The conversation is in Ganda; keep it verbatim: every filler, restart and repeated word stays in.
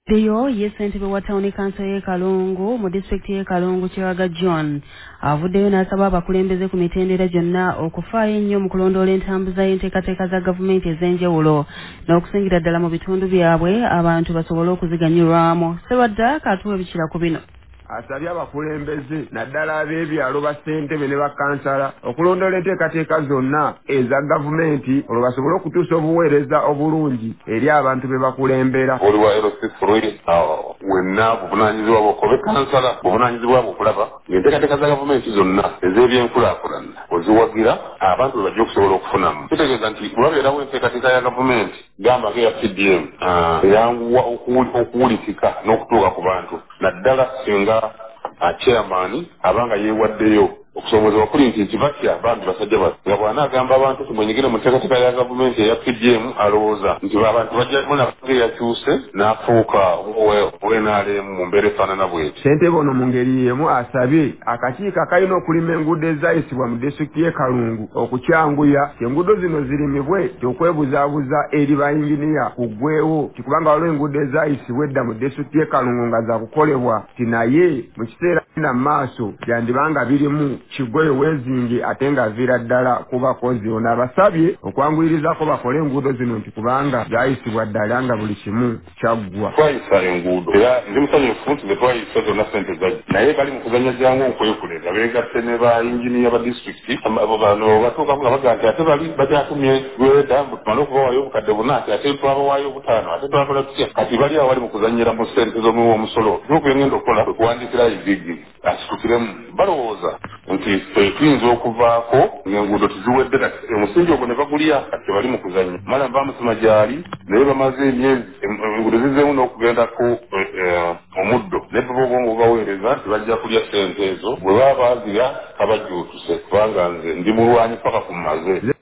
Deyo ye ssentebe wa Town Council y'e Kalungu mu disitulikiti y'e Kalungu Kiraga John avuddeyo n'asaba abakulembeze ku mitendera gyonna okufaayo ennyo mu kulondoola entambuza y'enteekateeka za gavumenti ez'enjawulo n'okusingira ddala mu bitundu byabwe abantu basobole okuziganyulwamu. Sserwadda katuwa ebikira ku bino. Asabye abakulembeze naddala ab'ebyalo bassentebe ne bakansala okulondoola enteekateeka zonna eza gavumenti olwo basobole okutuusa obuweereza obulungi eri abantu be bakulembera. Oli wa L C three wenna buvunaanyizibwa bwokobe kansala buvunaanyizibwa bwokulaba ng'enteekateeka za gavumenti zonna ez'ebyenkulaakulana oziwagira abantu be bajja okusobola okufunamu. Kitegeeza nti bwabeerawo enteekateeka ya gavumenti gamba ng'eya P D M eyanguwa okuwulikika n'okutuuka ku bantu naddala singa chairman abanga yeewaddeyo okusomoza okuli nti nti batya bambi basajja bati nga bw'anaagamba abantu nti mwenyigire mu nteekateeka ya gavumenti eya P D M alowooza nti abantu bajjamu nabage yakyuse n'afuuka owe N R M mu mbeera efaanana bw'eti. Ssentebe ono mu ngeri y'emu asabye akakiiko akalina okulima enguudo ezayisibwa mu disitulikiti y'e Kalungu okukyanguya enguudo zino zirimibwe okwebuzaabuza eri bayinginiya kuggwewo kikubanga waliwo enguudo ezayisibwa edda mu disitulikiti y'e Kalungu nga za kukolebwa ti naye mu kiseera na maaso byandibanga birimu kiggwe weezingi ate nga viira ddala ku bakozi. Ono abasabye okwanguyirizako bakole enguudo zino nti kubanga zayisibwa ddala nga buli kimu kyaggwa. Twayisa enguudo era ndi musanyufu nti ne twayisa zonna ssente zajja naye bali mu kuzannya jangu okwekulera beegatte ne bayinginiya ba disitulikiti bano batuukamu nga baga nti ate bali bakyatumye gweda tumale okubawaayo obukadde buna ati ate twabawaayo obutaano ate twakola tutya kati bali awo bali mu kuzannyira mu ssente z'omuwa omusolo n'okuyengenda okukola kwe kuwandikira igigi asitukiremu balowooza nti tuyinza okuvaako ng'enguudo tiziwedde kati omusingi ogwo ne bagulya kati bali mu kuzannya mala bamusima gyali naye bamaze emyezi enguudo zizeemu n'okugendako omuddo ne bobongo baweereza nti bajja kulya ssente ezo bwe baba bazira kabajjuutuse kubanga nze ndi mulwanyi paka ku maze.